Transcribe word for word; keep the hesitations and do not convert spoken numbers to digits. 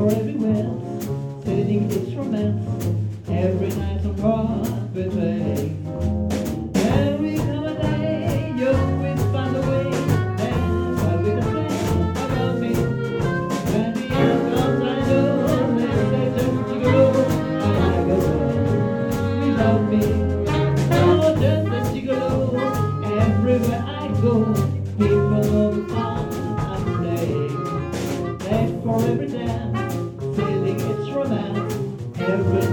for everywhere, sailing its romance, every night on Broadway train. There will come a day, you will find a way, dance while with a friend about me. When the year comes, I know, let's say just gigolo, I like a girl, we love me. Oh, just a gigolo, everywhere I go, people know the song I'm playing. Back for every dance, sailing its romance, every